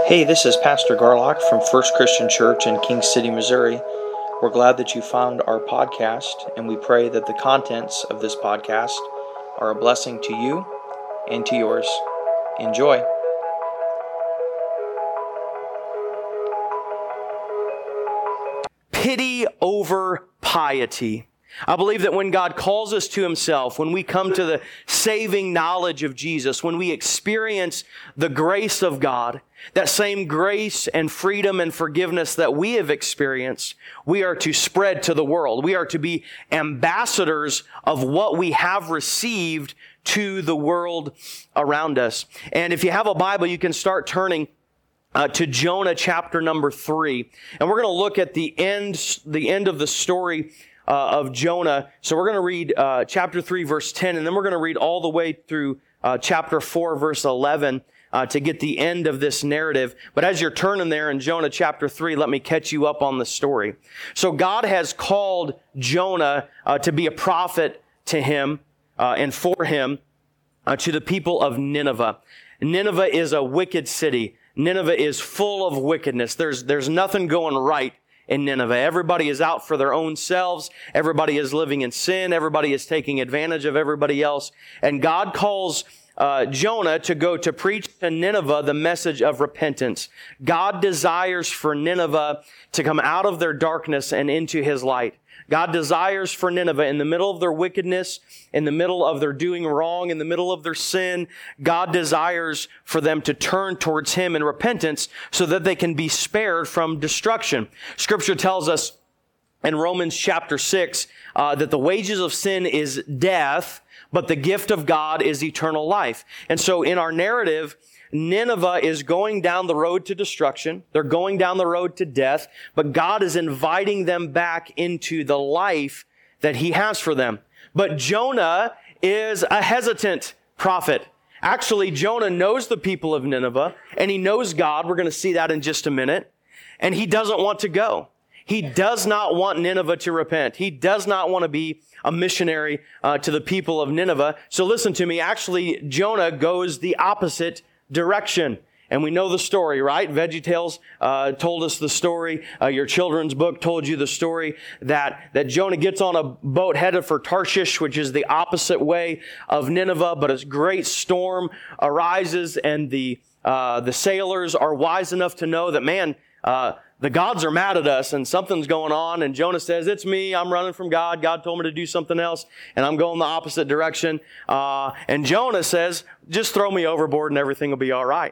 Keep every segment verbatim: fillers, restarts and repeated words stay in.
Hey, this is Pastor Garlock from First Christian Church in King City, Missouri. We're glad that you found our podcast, and we pray that the contents of this podcast are a blessing to you and to yours. Enjoy. Pity over piety. I believe that when God calls us to Himself, when we come to the saving knowledge of Jesus, when we experience the grace of God, that same grace and freedom and forgiveness that we have experienced, we are to spread to the world. We are to be ambassadors of what we have received to the world around us. And if you have a Bible, you can start turning Uh, to Jonah chapter number three. And we're going to look at the end, the end of the story uh, of Jonah. So we're going to read uh, chapter three, verse ten, and then we're going to read all the way through uh, chapter four, verse eleven uh, to get the end of this narrative. But as you're turning there in Jonah chapter three, let me catch you up on the story. So God has called Jonah uh, to be a prophet to him uh, and for him uh, to the people of Nineveh. Nineveh is a wicked city. Nineveh is full of wickedness. There's, there's nothing going right in Nineveh. Everybody is out for their own selves. Everybody is living in sin. Everybody is taking advantage of everybody else. And God calls uh, Jonah to go to preach to Nineveh the message of repentance. God desires for Nineveh to come out of their darkness and into His light. God desires for Nineveh, in the middle of their wickedness, in the middle of their doing wrong, in the middle of their sin, God desires for them to turn towards Him in repentance so that they can be spared from destruction. Scripture tells us in Romans chapter six uh, that the wages of sin is death, but the gift of God is eternal life. And so in our narrative, Nineveh is going down the road to destruction. They're going down the road to death, but God is inviting them back into the life that He has for them. But Jonah is a hesitant prophet. Actually, Jonah knows the people of Nineveh, and he knows God. We're going to see that in just a minute. And he doesn't want to go. He does not want Nineveh to repent. He does not want to be a missionary uh, to the people of Nineveh. So listen to me. Actually, Jonah goes the opposite direction. And we know the story, right? VeggieTales uh, told us the story. Uh, your children's book told you the story that, that Jonah gets on a boat headed for Tarshish, which is the opposite way of Nineveh, but a great storm arises, and the uh, the sailors are wise enough to know that, man, uh, the gods are mad at us and something's going on. And Jonah says, it's me. I'm running from God. God told me to do something else, and I'm going the opposite direction. Uh, and Jonah says, just throw me overboard and everything will be all right.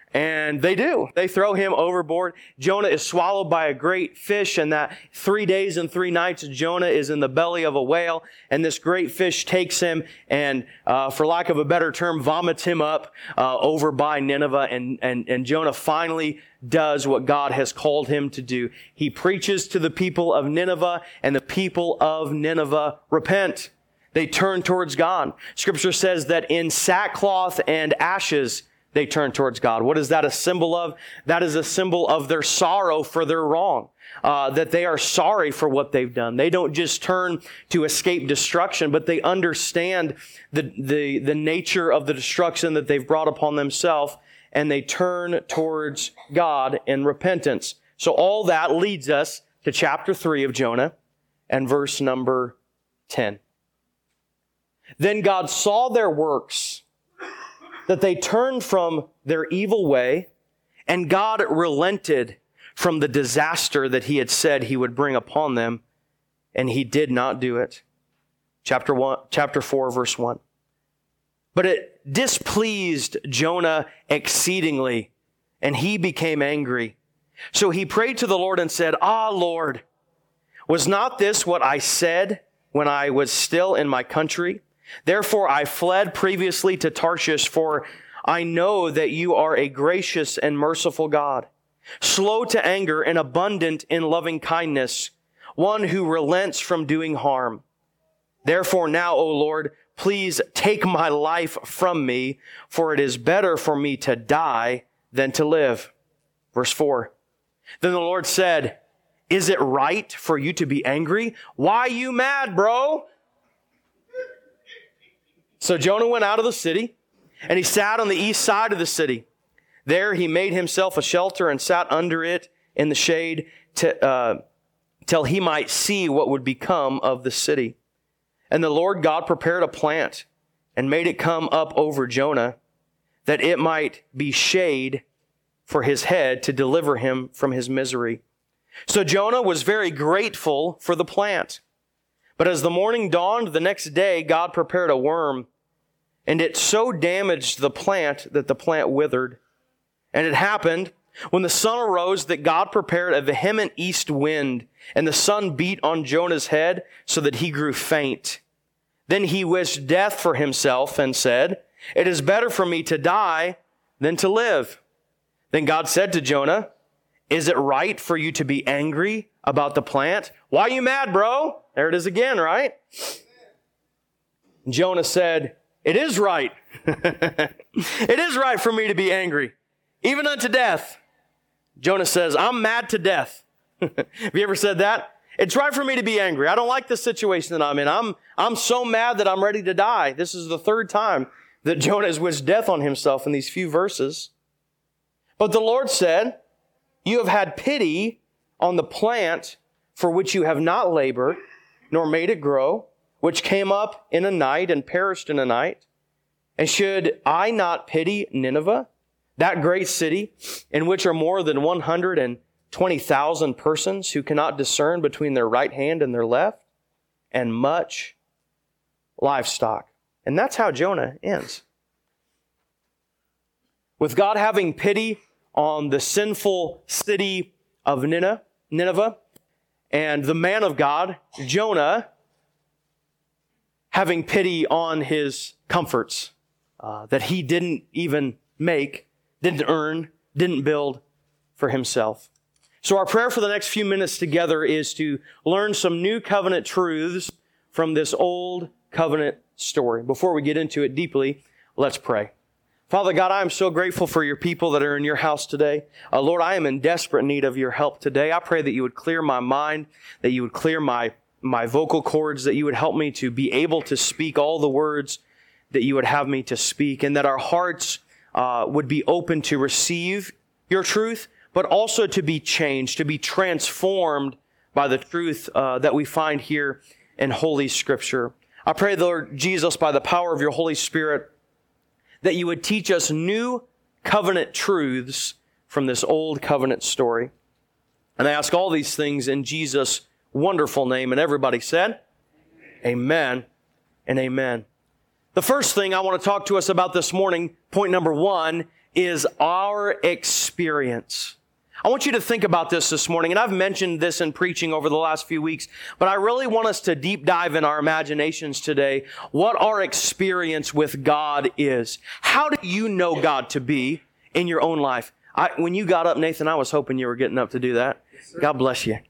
And they do. They throw him overboard. Jonah is swallowed by a great fish, and that three days and three nights Jonah is in the belly of a whale, and this great fish takes him and, uh, for lack of a better term, vomits him up uh, over by Nineveh, and, and, and Jonah finally does what God has called him to do. He preaches to the people of Nineveh, and the people of Nineveh repent. They turn towards God. Scripture says that in sackcloth and ashes, they turn towards God. What is that a symbol of? That is a symbol of their sorrow for their wrong. Uh, that they are sorry for what they've done. They don't just turn to escape destruction, but they understand the, the, the nature of the destruction that they've brought upon themselves, and they turn towards God in repentance. So all that leads us to chapter three of Jonah and verse number ten. Then God saw their works, that they turned from their evil way, and God relented from the disaster that He had said He would bring upon them, and He did not do it. Chapter one, chapter four, verse one. But it displeased Jonah exceedingly, and he became angry. So he prayed to the Lord and said, Ah, Lord, was not this what I said when I was still in my country? Therefore I fled previously to Tarshish, for I know that you are a gracious and merciful God, slow to anger and abundant in loving kindness, one who relents from doing harm. Therefore now, O Lord, please take my life from me, for it is better for me to die than to live. Verse four. Then the Lord said, is it right for you to be angry? Why you mad, bro? So Jonah went out of the city, and he sat on the east side of the city. There he made himself a shelter and sat under it in the shade to, uh, till he might see what would become of the city. And the Lord God prepared a plant and made it come up over Jonah, that it might be shade for his head to deliver him from his misery. So Jonah was very grateful for the plant. But as the morning dawned the next day, God prepared a worm, and it so damaged the plant that the plant withered. And it happened when the sun arose that God prepared a vehement east wind, and the sun beat on Jonah's head so that he grew faint. Then he wished death for himself and said, "It is better for me to die than to live." Then God said to Jonah, "Is it right for you to be angry about the plant?" Why are you mad, bro? There it is again, right? Jonah said, "It is right. It is right for me to be angry, even unto death." Jonah says, "I'm mad to death." Have you ever said that? It's right for me to be angry. I don't like the situation that I'm in. I'm, I'm so mad that I'm ready to die. This is the third time that Jonah has wished death on himself in these few verses. But the Lord said, "You have had pity on the plant for which you have not labored, nor made it grow, which came up in a night and perished in a night. And should I not pity Nineveh, that great city, in which are more than one hundred twenty thousand persons who cannot discern between their right hand and their left, and much livestock?" And that's how Jonah ends. With God having pity on the sinful city of Nineveh, and the man of God, Jonah, having pity on his comforts uh, that he didn't even make, didn't earn, didn't build for himself. So our prayer for the next few minutes together is to learn some new covenant truths from this old covenant story. Before we get into it deeply, let's pray. Father God, I am so grateful for your people that are in your house today. Uh, Lord, I am in desperate need of your help today. I pray that you would clear my mind, that you would clear my, my vocal cords, that you would help me to be able to speak all the words that you would have me to speak, and that our hearts uh, would be open to receive your truth, but also to be changed, to be transformed by the truth uh, that we find here in Holy Scripture. I pray, Lord Jesus, by the power of your Holy Spirit, that you would teach us new covenant truths from this old covenant story. And I ask all these things in Jesus' wonderful name. And everybody said, amen and amen. The first thing I want to talk to us about this morning, point number one, is our experience. I want you to think about this this morning, and I've mentioned this in preaching over the last few weeks, but I really want us to deep dive in our imaginations today what our experience with God is. How do you know God to be in your own life? I, when you got up, Nathan, I was hoping you were getting up to do that. Yes, God bless you.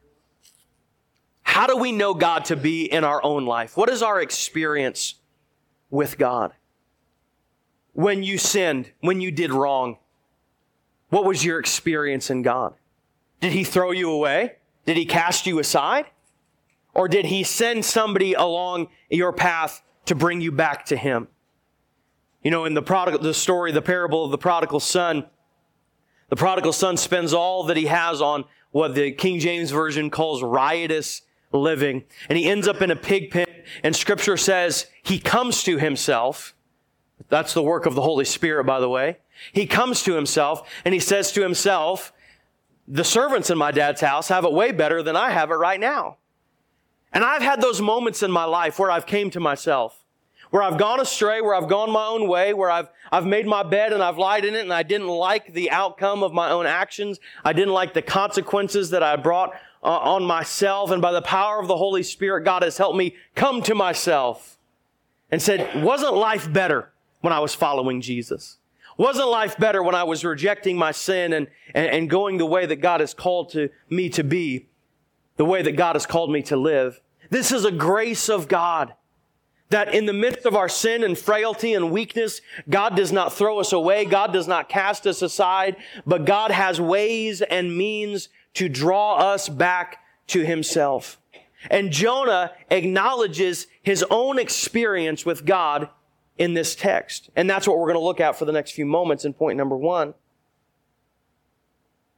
How do we know God to be in our own life? What is our experience with God? When you sinned, when you did wrong, what was your experience in God? Did He throw you away? Did He cast you aside? Or did He send somebody along your path to bring you back to Him? You know, in the prodigal, the story, the parable of the prodigal son, the prodigal son spends all that he has on what the King James Version calls riotous living. And he ends up in a pig pen. And Scripture says he comes to himself. That's the work of the Holy Spirit, by the way. He comes to himself and he says to himself, the servants in my dad's house have it way better than I have it right now. And I've had those moments in my life where I've came to myself, where I've gone astray, where I've gone my own way, where I've, I've made my bed and I've lied in it and I didn't like the outcome of my own actions. I didn't like the consequences that I brought uh, on myself. And by the power of the Holy Spirit, God has helped me come to myself and said, wasn't life better when I was following Jesus? Wasn't life better when I was rejecting my sin and, and, and going the way that God has called to me to be, the way that God has called me to live? This is a grace of God, that in the midst of our sin and frailty and weakness, God does not throw us away. God does not cast us aside, but God has ways and means to draw us back to Himself. And Jonah acknowledges his own experience with God in this text. And that's what we're going to look at for the next few moments in point number one.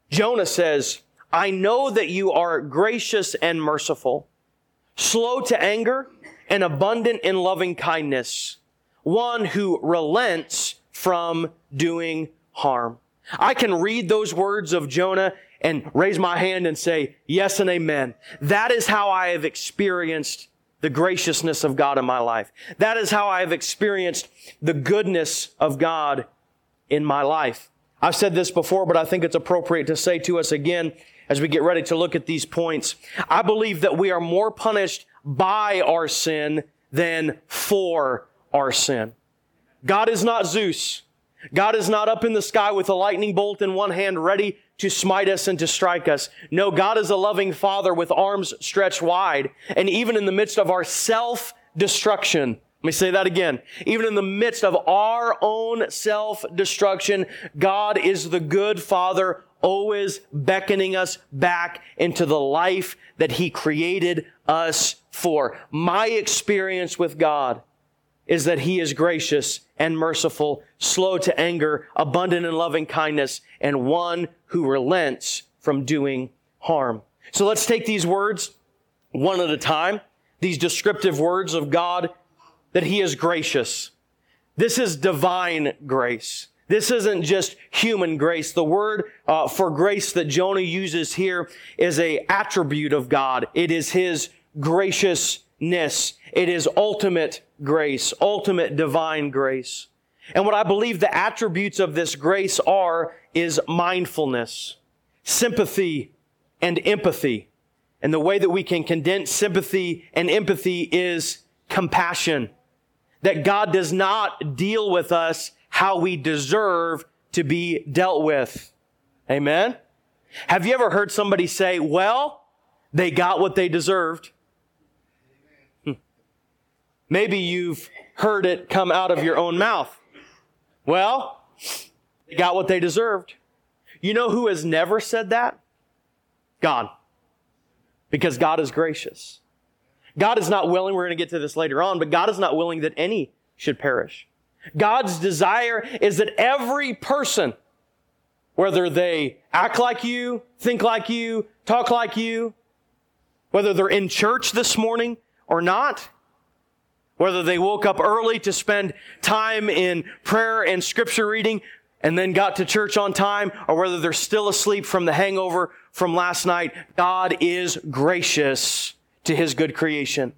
Jonah says, I know that you are gracious and merciful, slow to anger and abundant in loving kindness, one who relents from doing harm. I can read those words of Jonah and raise my hand and say, yes and amen. That is how I have experienced the graciousness of God in my life. That is how I have experienced the goodness of God in my life. I've said this before, but I think it's appropriate to say to us again as we get ready to look at these points. I believe that we are more punished by our sin than for our sin. God is not Zeus. God is not up in the sky with a lightning bolt in one hand ready to smite us and to strike us. No, God is a loving Father with arms stretched wide. And even in the midst of our self-destruction, let me say that again. Even in the midst of our own self-destruction, God is the good Father, always beckoning us back into the life that He created us for. My experience with God is that He is gracious and merciful, slow to anger, abundant in loving kindness, and one who relents from doing harm. So let's take these words one at a time, these descriptive words of God, that He is gracious. This is divine grace. This isn't just human grace. The word uh, for grace that Jonah uses here is an attribute of God. It is His graciousness. It is ultimate grace, ultimate divine grace. And what I believe the attributes of this grace are is mindfulness, sympathy, and empathy. And the way that we can condense sympathy and empathy is compassion. That God does not deal with us how we deserve to be dealt with. Amen? Have you ever heard somebody say, well, they got what they deserved? Hmm. Maybe you've heard it come out of your own mouth. Well, they got what they deserved. You know who has never said that? God. Because God is gracious. God is not willing, we're going to get to this later on, but God is not willing that any should perish. God's desire is that every person, whether they act like you, think like you, talk like you, whether they're in church this morning or not, whether they woke up early to spend time in prayer and scripture reading and then got to church on time, or whether they're still asleep from the hangover from last night, God is gracious to His good creation.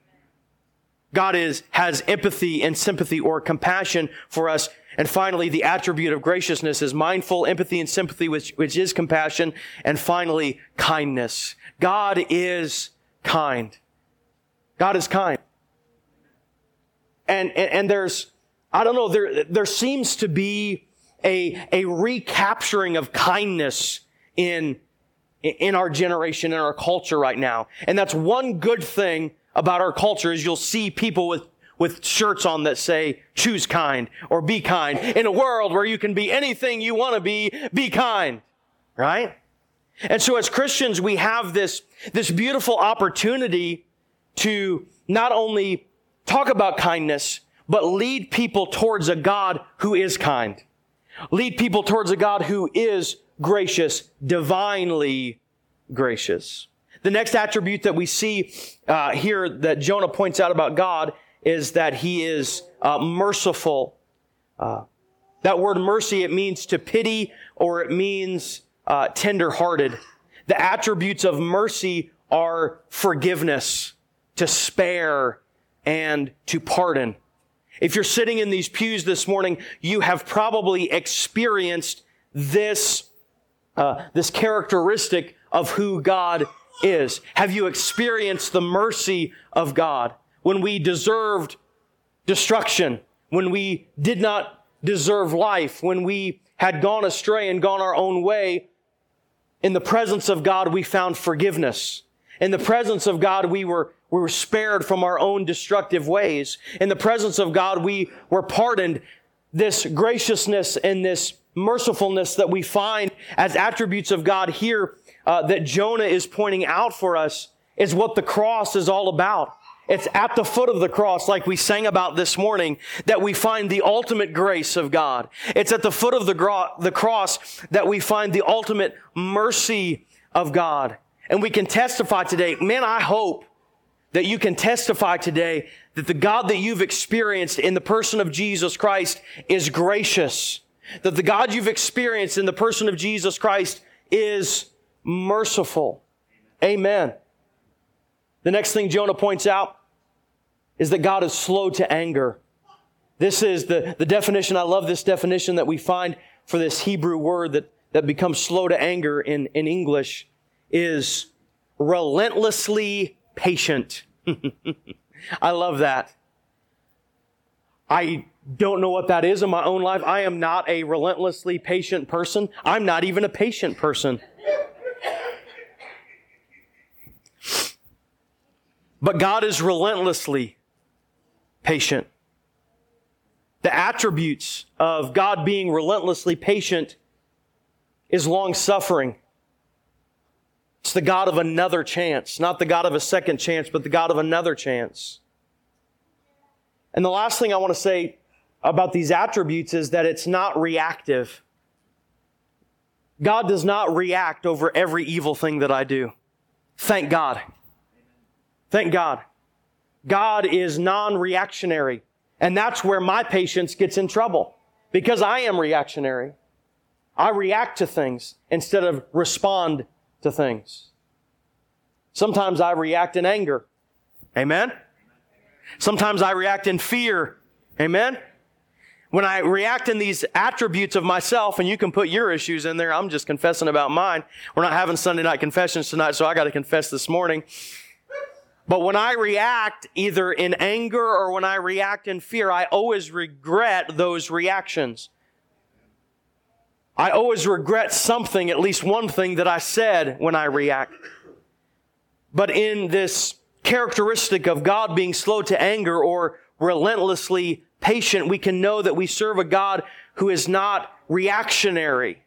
God is, has empathy and sympathy or compassion for us. And finally, the attribute of graciousness is mindful, empathy, and sympathy, which, which is compassion. And finally, kindness. God is kind. God is kind. And, and, and there's, I don't know, there, there seems to be a, a recapturing of kindness in, in our generation, in our culture right now. And that's one good thing about our culture is you'll see people with, with shirts on that say, choose kind or be kind. In a world where you can be anything you want to be, be kind. Right? And so as Christians, we have this, this beautiful opportunity to not only talk about kindness, but lead people towards a God who is kind. Lead people towards a God who is gracious, divinely gracious. The next attribute that we see uh, here that Jonah points out about God is that He is uh, merciful. Uh, that word mercy, it means to pity or it means uh, tender-hearted. The attributes of mercy are forgiveness, to spare, and to pardon. If you're sitting in these pews this morning, you have probably experienced this, uh, this characteristic of who God is. Have you experienced the mercy of God when we deserved destruction, when we did not deserve life, when we had gone astray and gone our own way? In the presence of God, we found forgiveness. In the presence of God, we were We were spared from our own destructive ways. In the presence of God, we were pardoned. This graciousness and this mercifulness that we find as attributes of God here uh, that Jonah is pointing out for us is what the cross is all about. It's at the foot of the cross, like we sang about this morning, that we find the ultimate grace of God. It's at the foot of the, gro- the cross that we find the ultimate mercy of God. And we can testify today, man, I hope that you can testify today that the God that you've experienced in the person of Jesus Christ is gracious. That the God you've experienced in the person of Jesus Christ is merciful. Amen. The next thing Jonah points out is that God is slow to anger. This is the, the definition. I love this definition that we find for this Hebrew word that, that becomes slow to anger in, in English is relentlessly patient. I love that. I don't know what that is in my own life. I am not a relentlessly patient person. I'm not even a patient person. But God is relentlessly patient. The attributes of God being relentlessly patient is long-suffering. It's the God of another chance, not the God of a second chance, but the God of another chance. And the last thing I want to say about these attributes is that it's not reactive. God does not react over every evil thing that I do. Thank God. Thank God. God is non-reactionary. And that's where my patience gets in trouble. Because I am reactionary. I react to things instead of respond to things. Sometimes I react in anger. Amen? Sometimes I react in fear. Amen? When I react in these attributes of myself, and you can put your issues in there, I'm just confessing about mine. We're not having Sunday night confessions tonight, so I got to confess this morning. But when I react either in anger or when I react in fear, I always regret those reactions. I always regret something, at least one thing that I said when I react. But in this characteristic of God being slow to anger or relentlessly patient, we can know that we serve a God who is not reactionary.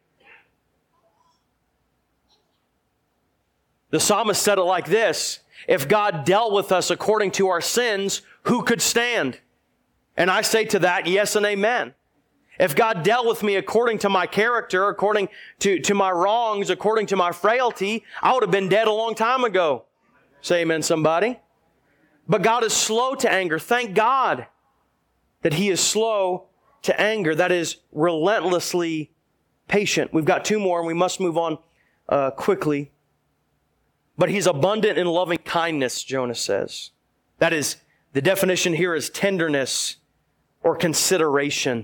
The psalmist said it like this: if God dealt with us according to our sins, who could stand? And I say to that, yes and amen. If God dealt with me according to my character, according to, to my wrongs, according to my frailty, I would have been dead a long time ago. Say amen, somebody. But God is slow to anger. Thank God that He is slow to anger. That is relentlessly patient. We've got two more and we must move on uh, quickly. But He's abundant in loving kindness, Jonah says. That is, the definition here is tenderness or consideration.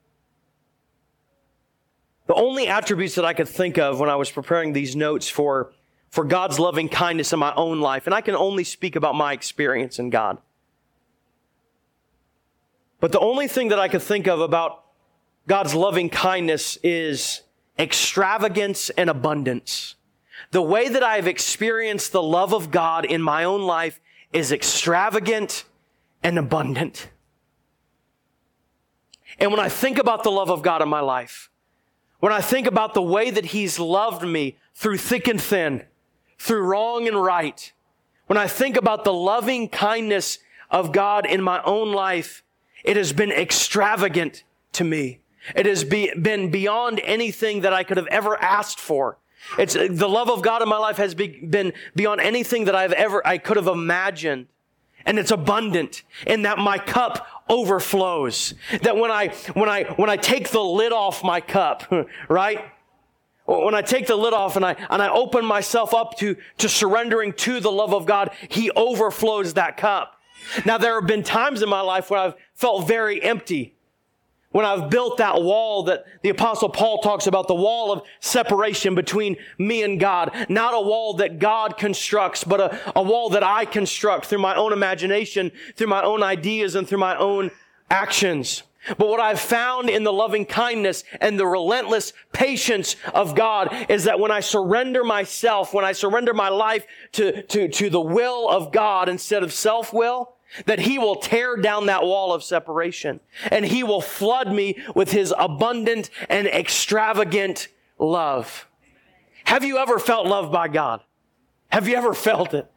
The only attributes that I could think of when I was preparing these notes for, for God's loving kindness in my own life, and I can only speak about my experience in God. But the only thing that I could think of about God's loving kindness is extravagance and abundance. The way that I've experienced the love of God in my own life is extravagant and abundant. And when I think about the love of God in my life, when I think about the way that He's loved me through thick and thin, through wrong and right, when I think about the loving kindness of God in my own life, it has been extravagant to me. It has be, been beyond anything that I could have ever asked for. It's the love of God in my life has be, been beyond anything that I've ever, I could have imagined. And it's abundant in that my cup overflows. That when I, when I, when I take the lid off my cup, right? When I take the lid off and I, and I open myself up to, to surrendering to the love of God, He overflows that cup. Now, there have been times in my life when I've felt very empty. When I've built that wall that the Apostle Paul talks about, the wall of separation between me and God. Not a wall that God constructs, but a, a wall that I construct through my own imagination, through my own ideas, and through my own actions. But what I've found in the loving kindness and the relentless patience of God is that when I surrender myself, when I surrender my life to, to, to the will of God instead of self-will, that He will tear down that wall of separation and He will flood me with His abundant and extravagant love. Have you ever felt loved by God? Have you ever felt it?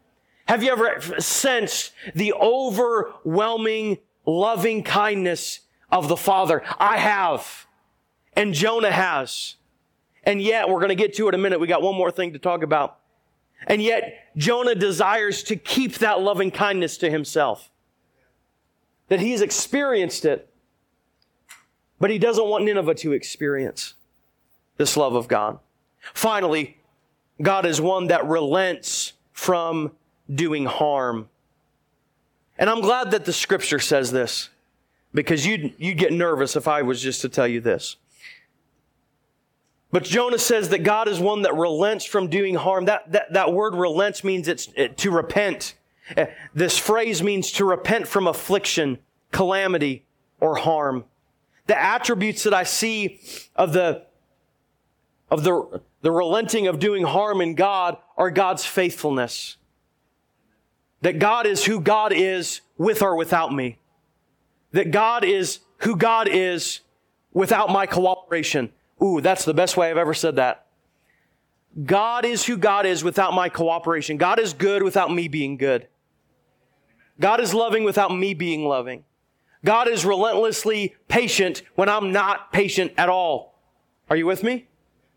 Have you ever sensed the overwhelming loving kindness of the Father? I have. And Jonah has. And yet, we're going to get to it in a minute. We got one more thing to talk about. And yet, Jonah desires to keep that loving kindness to himself. That he's experienced it. But he doesn't want Nineveh to experience this love of God. Finally, God is one that relents from doing harm. And I'm glad that the scripture says this, because you'd, you'd get nervous if I was just to tell you this. But Jonah says that God is one that relents from doing harm. That, that, that word relents means it's it, to repent. Uh, this phrase means to repent from affliction, calamity, or harm. The attributes that I see of the, of the, the relenting of doing harm in God are God's faithfulness. That God is who God is with or without me. That God is who God is without my cooperation. Ooh, that's the best way I've ever said that. God is who God is without my cooperation. God is good without me being good. God is loving without me being loving. God is relentlessly patient when I'm not patient at all. Are you with me?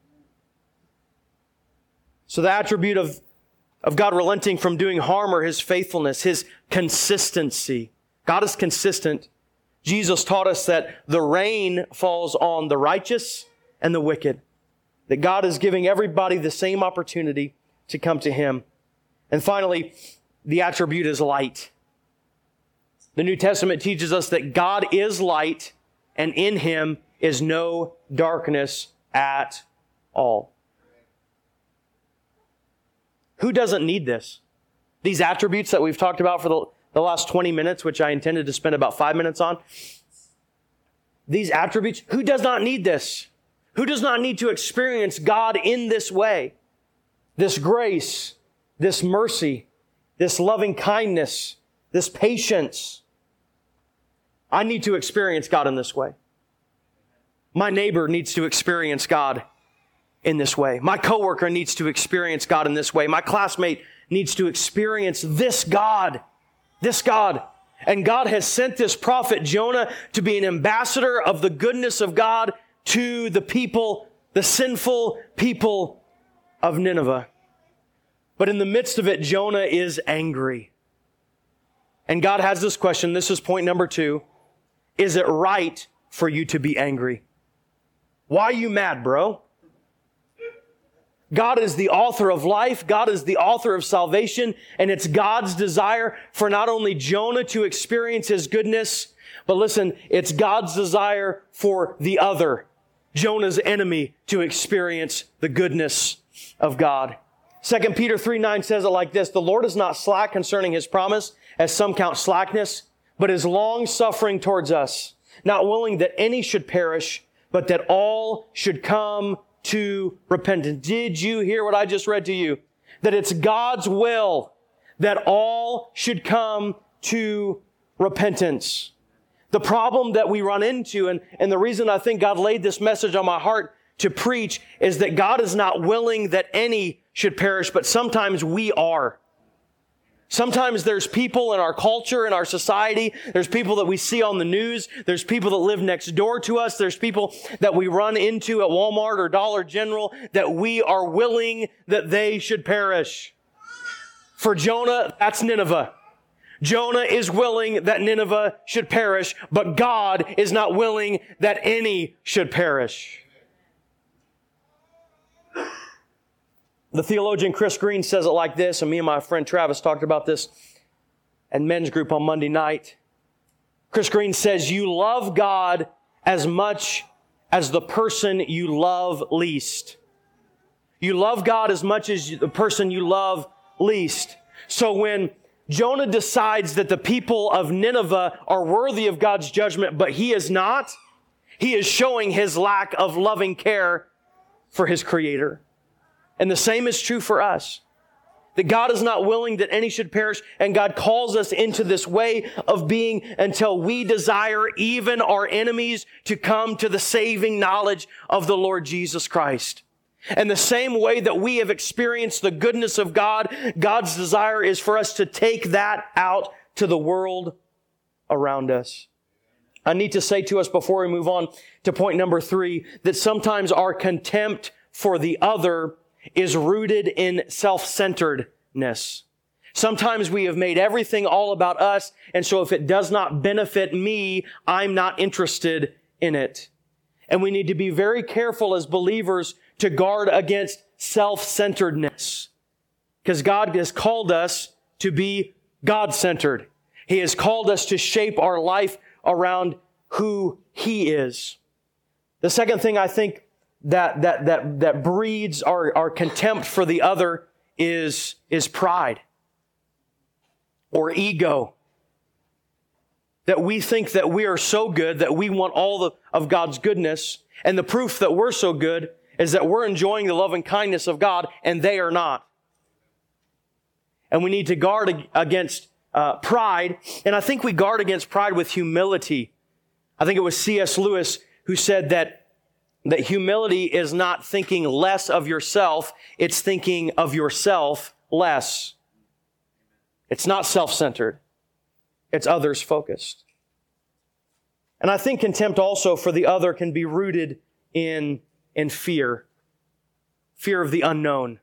So the attribute of, of God relenting from doing harm or His faithfulness, His consistency. God is consistent. Jesus taught us that the rain falls on the righteous and the wicked. That God is giving everybody the same opportunity to come to Him. And finally, the attribute is light. The New Testament teaches us that God is light, and in Him is no darkness at all. Who doesn't need this? These attributes that we've talked about for the, the last twenty minutes, which I intended to spend about five minutes on. These attributes, who does not need this? Who does not need to experience God in this way? This grace, this mercy, this loving kindness, this patience. I need to experience God in this way. My neighbor needs to experience God in this way. My coworker needs to experience God in this way. My classmate needs to experience this God. This God. And God has sent this prophet Jonah to be an ambassador of the goodness of God to the people, the sinful people of Nineveh. But in the midst of it, Jonah is angry. And God has this question. This is point number two. Is it right for you to be angry? Why are you mad, bro? God is the author of life. God is the author of salvation. And it's God's desire for not only Jonah to experience His goodness, but listen, it's God's desire for the other, Jonah's enemy, to experience the goodness of God. Second Peter three nine says it like this: the Lord is not slack concerning His promise, as some count slackness, but is long-suffering towards us, not willing that any should perish, but that all should come to repentance. Did you hear what I just read to you? That it's God's will that all should come to repentance. The problem that we run into, and, and the reason I think God laid this message on my heart to preach, is that God is not willing that any should perish, but sometimes we are. Sometimes there's people in our culture, in our society, there's people that we see on the news, there's people that live next door to us, there's people that we run into at Walmart or Dollar General that we are willing that they should perish. For Jonah, that's Nineveh. Jonah is willing that Nineveh should perish, but God is not willing that any should perish. The theologian Chris Green says it like this, and me and my friend Travis talked about this at men's group on Monday night. Chris Green says, you love God as much as the person you love least. You love God as much as the person you love least. So when Jonah decides that the people of Nineveh are worthy of God's judgment, but he is not, he is showing his lack of loving care for his Creator. And the same is true for us. That God is not willing that any should perish, and God calls us into this way of being until we desire even our enemies to come to the saving knowledge of the Lord Jesus Christ. And the same way that we have experienced the goodness of God, God's desire is for us to take that out to the world around us. I need to say to us before we move on to point number three, that sometimes our contempt for the other is rooted in self-centeredness. Sometimes we have made everything all about us, and so if it does not benefit me, I'm not interested in it. And we need to be very careful as believers to guard against self-centeredness, because God has called us to be God-centered. He has called us to shape our life around who He is. The second thing I think that that that that breeds our, our contempt for the other is, is pride or ego. That we think that we are so good that we want all the, of God's goodness, and the proof that we're so good is that we're enjoying the love and kindness of God and they are not. And we need to guard against uh, pride, and I think we guard against pride with humility. I think it was C S Lewis who said that that humility is not thinking less of yourself, it's thinking of yourself less. It's not self-centered. It's others-focused. And I think contempt also for the other can be rooted in, in fear. Fear of the unknown.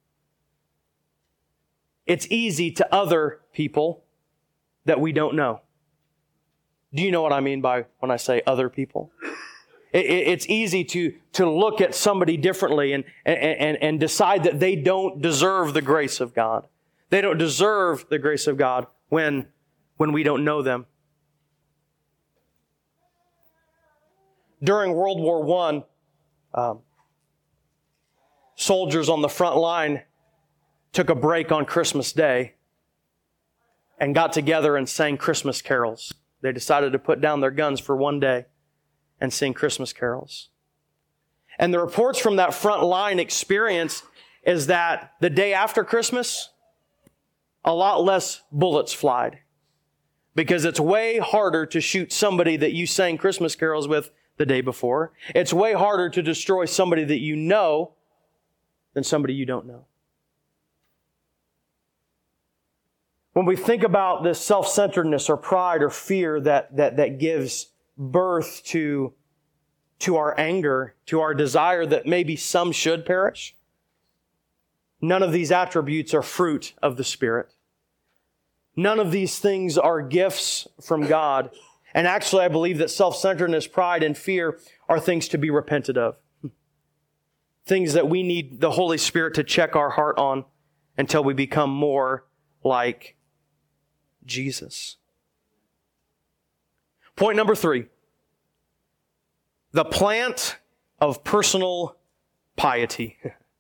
It's easy to other people that we don't know. Do you know what I mean by when I say other people? It, it, it's easy to, to look at somebody differently and, and, and decide that they don't deserve the grace of God. They don't deserve the grace of God when, when we don't know them. During World War One, um, soldiers on the front line took a break on Christmas Day and got together and sang Christmas carols. They decided to put down their guns for one day and sing Christmas carols. And the reports from that front line experience is that the day after Christmas, a lot less bullets flied. Because it's way harder to shoot somebody that you sang Christmas carols with the day before. It's way harder to destroy somebody that you know than somebody you don't know. When we think about this self-centeredness or pride or fear that, that, that gives birth to, to our anger, to our desire that maybe some should perish, none of these attributes are fruit of the Spirit. None of these things are gifts from God. And actually, I believe that self-centeredness, pride, and fear are things to be repented of. Things that we need the Holy Spirit to check our heart on until we become more like Jesus. Point number three. The plant of personal piety.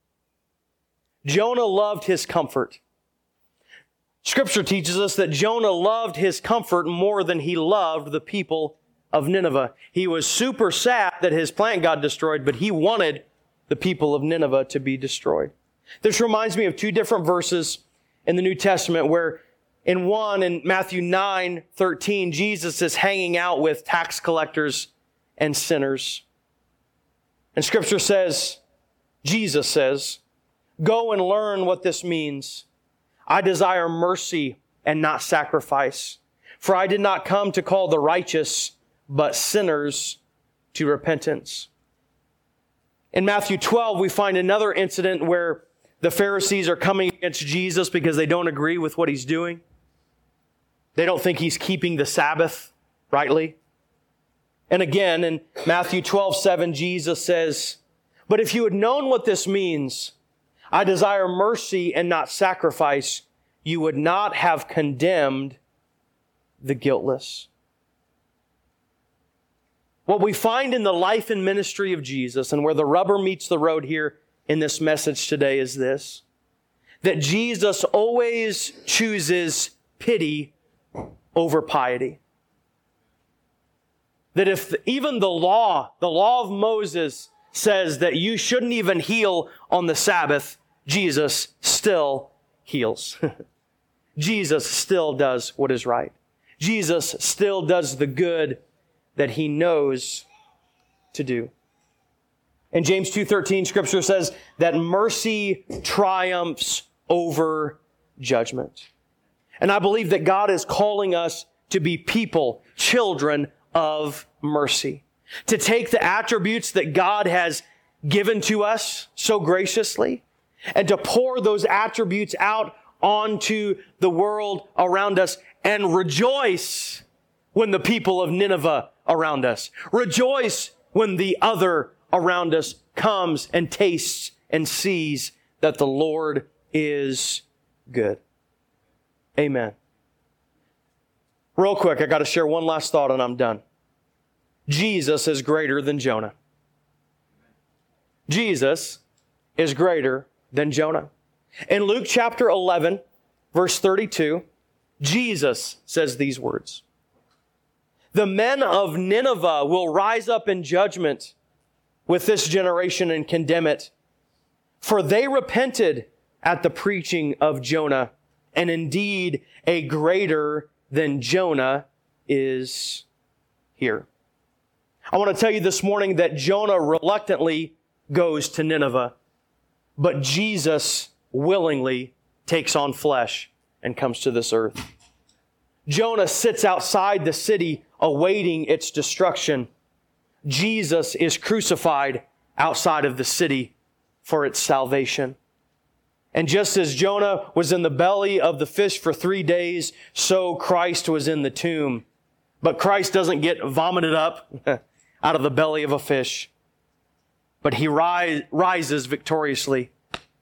Jonah loved his comfort. Scripture teaches us that Jonah loved his comfort more than he loved the people of Nineveh. He was super sad that his plant got destroyed, but he wanted the people of Nineveh to be destroyed. This reminds me of two different verses in the New Testament where in one, in Matthew nine thirteen, Jesus is hanging out with tax collectors and sinners. And Scripture says, Jesus says, "Go and learn what this means. I desire mercy and not sacrifice. For I did not come to call the righteous, but sinners to repentance." In Matthew twelve, we find another incident where the Pharisees are coming against Jesus because they don't agree with what He's doing. They don't think He's keeping the Sabbath rightly. And again, in Matthew twelve seven, Jesus says, "But if you had known what this means, I desire mercy and not sacrifice, you would not have condemned the guiltless." What we find in the life and ministry of Jesus, and where the rubber meets the road here in this message today, is this: that Jesus always chooses pity over piety. That if even the law, the law of Moses says that you shouldn't even heal on the Sabbath, Jesus still heals. Jesus still does what is right. Jesus still does the good that He knows to do. In James two thirteen, Scripture says that mercy triumphs over judgment. And I believe that God is calling us to be people, children of mercy. To take the attributes that God has given to us so graciously and to pour those attributes out onto the world around us and rejoice when the people of Nineveh around us. Rejoice when the other around us comes and tastes and sees that the Lord is good. Amen. Real quick, I got to share one last thought and I'm done. Jesus is greater than Jonah. Jesus is greater than Jonah. In Luke chapter eleven, verse thirty-two, Jesus says these words. The men of Nineveh will rise up in judgment with this generation and condemn it. For they repented at the preaching of Jonah, and indeed a greater than Jonah is here. I want to tell you this morning that Jonah reluctantly goes to Nineveh, but Jesus willingly takes on flesh and comes to this earth. Jonah sits outside the city awaiting its destruction. Jesus is crucified outside of the city for its salvation. And just as Jonah was in the belly of the fish for three days, so Christ was in the tomb. But Christ doesn't get vomited up out of the belly of a fish, but he rise, rises victoriously.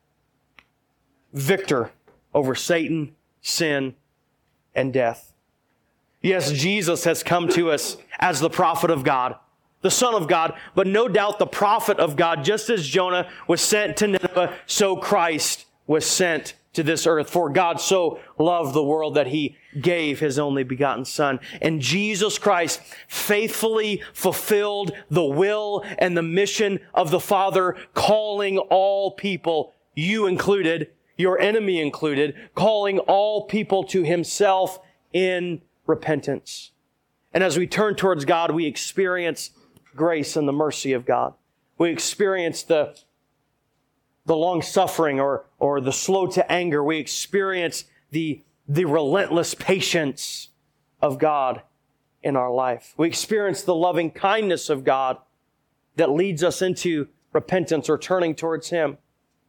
Victor over Satan, sin, and death. Yes, Jesus has come to us as the prophet of God, the Son of God, but no doubt the prophet of God. Just as Jonah was sent to Nineveh, so Christ was sent to this earth. For God so loved the world that He gave His only begotten Son. And Jesus Christ faithfully fulfilled the will and the mission of the Father, calling all people, you included, your enemy included, calling all people to Himself in repentance. And as we turn towards God, we experience grace and the mercy of God. We experience the, the long-suffering or, or the slow to anger. We experience the, the relentless patience of God in our life. We experience the loving kindness of God that leads us into repentance or turning towards Him.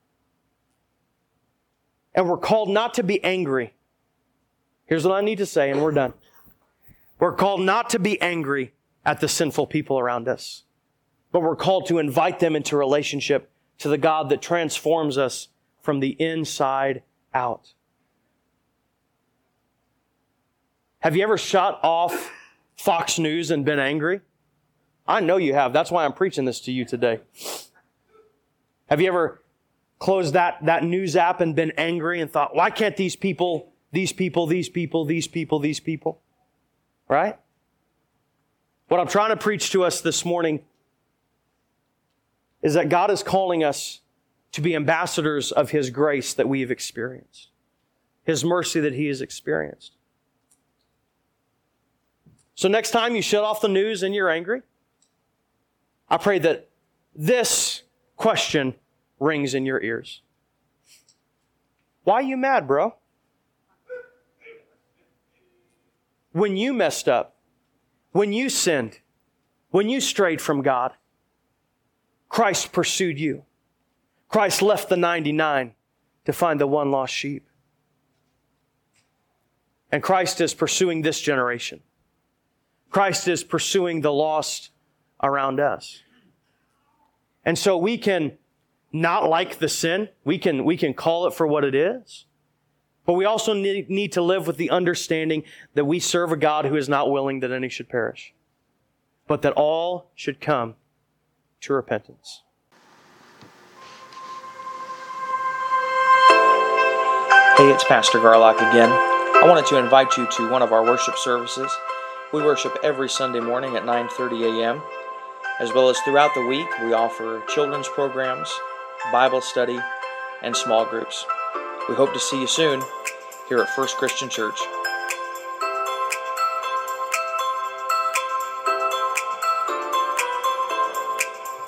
And we're called not to be angry. Here's what I need to say, and we're done. We're called not to be angry at the sinful people around us, but we're called to invite them into relationship to the God that transforms us from the inside out. Have you ever shut off Fox News and been angry? I know you have. That's why I'm preaching this to you today. Have you ever closed that, that news app and been angry and thought, why can't these people, these people, these people, these people, these people? Right? What I'm trying to preach to us this morning is that God is calling us to be ambassadors of His grace that we have experienced, His mercy that He has experienced. So next time you shut off the news and you're angry, I pray that this question rings in your ears. Why are you mad, bro? When you messed up, when you sinned, when you strayed from God, Christ pursued you. Christ left the ninety-nine to find the one lost sheep. And Christ is pursuing this generation. Christ is pursuing the lost around us. And so we can not like the sin. We can, we can call it for what it is. But we also need, need to live with the understanding that we serve a God who is not willing that any should perish, but that all should come to repentance. Hey, it's Pastor Garlock again. I wanted to invite you to one of our worship services. We worship every Sunday morning at nine thirty a.m. As well as throughout the week, we offer children's programs, Bible study, and small groups. We hope to see you soon here at First Christian Church.